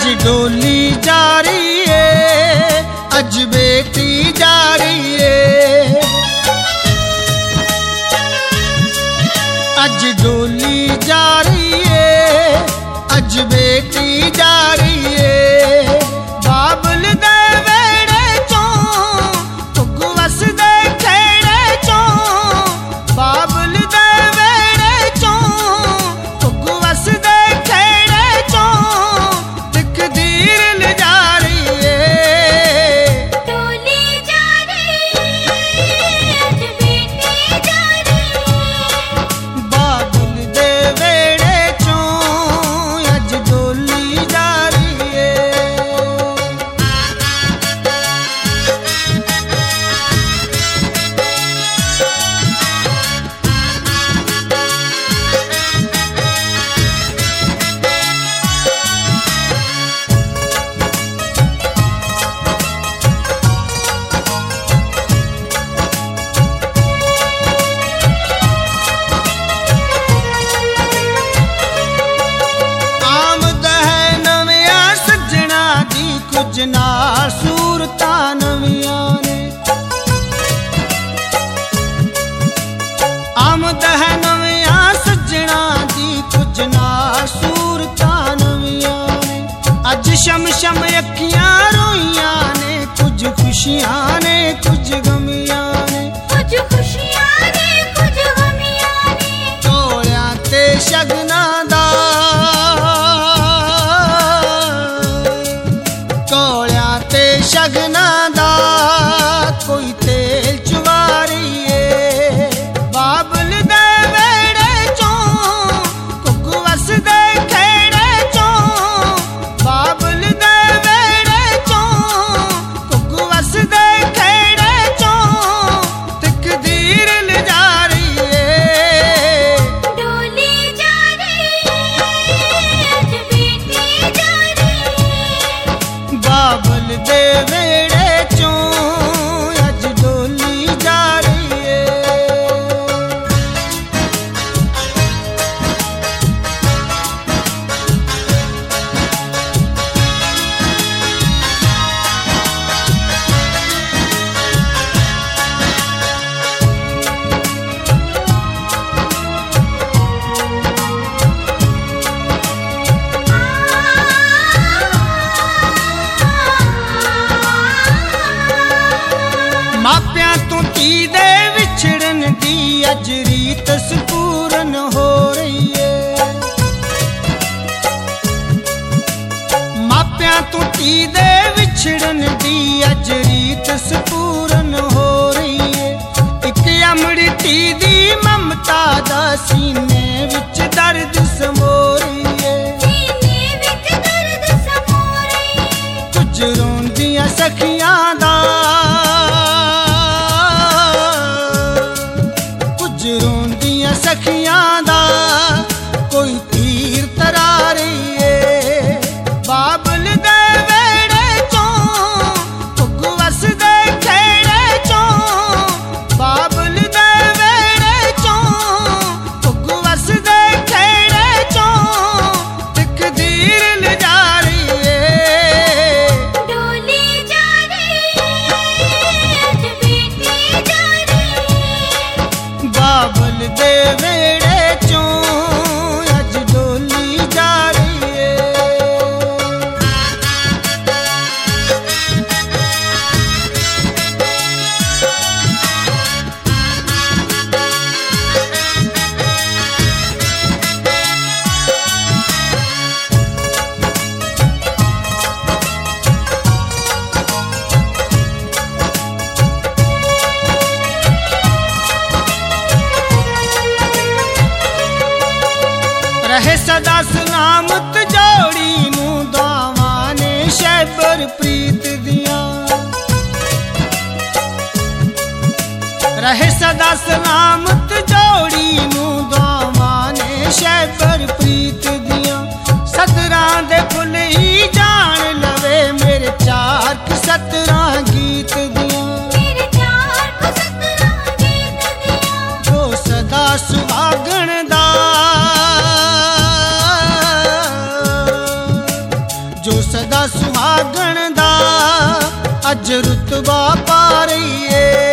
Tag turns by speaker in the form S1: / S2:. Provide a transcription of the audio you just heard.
S1: डोली जा रही है, अज बेटी जा रही है। अज डोली जा रही है, अज बेटी जा रही है। बाबल दे वेड़े चों पुग वसदे खेड़े चों, बाबल दे वेड़े चों पुग वसदे खेड़े चों, तकदीर ले जा रही है।
S2: डोली जा रही है, अज बेटी जा रही है।
S1: बाबल दे वेड़े चों अज डोली जा रही है। आमद है नविया सज्जणा दी, कुछ नाल सूरतां नवियां ने। आमद है नविया सज्जणा दी, कुछ नाल सूरतां नवियां ने। अज शम शम अखियां रोइयां ने, कुछ खुशियां ने कुछ गमियां ने।
S2: कुछ खुशियां ने कुछ गमियां ने,
S1: ढोलियां ते शगनां दा, ढोलियां ते शगनां दा कोई तेल चुवा रही है। बाबल दे वेड़े चों कुक वसदे खेड़े चों, बाबल दे वेड़े चों कुक वसदे खेड़े चों, तकदीर ले जा रही है।
S2: डोली जा रही है, अज बेटी जा रही है।
S1: बाबल दे वेड़े चों अज डोली जा रही है। मापियां तो धी दे विछड़न दी अज रीत संपूर्ण हो रही है। मापियां तो धी दे विछड़न दी अज रीत संपूर्ण हो रही है। इक अमड़ी धी दी ममता दा सीने विच दर्द समो रही है।
S2: सीने विच दर्द समो रही है।
S1: कुछ रोंदियां सखियां दा, कुछ रोंदियां सखियां दा कोई तीर तरा रही है। बाबल दे वेड़े चों पुग वसदे खेड़े चों, बाबल दे वेड़े चों पुग वसदे खेड़े चों, तकदीर ले जा रही है।
S2: डोली जा रही है, अज बेटी जा रही है।
S1: बाबल दे वेड़े चों अज डोली जा रही है। रहे सदा सलामत जोड़ी नूं दुआवां ने शैबर प्रीत दियां। रहे सदा सलामत जोड़ी नूं दुआवां ने शैबर प्रीत दियां। सतरां दे फुल ही जान लवे मेरे चार सतरां गीत दियां।
S2: मेरे चार सतरां गीत दियां,
S1: जो सदा सुहागण दा, जो सदा ਅੱਜ ਰੁਤਬਾ ਪਾ ਰਹੀ ਏ।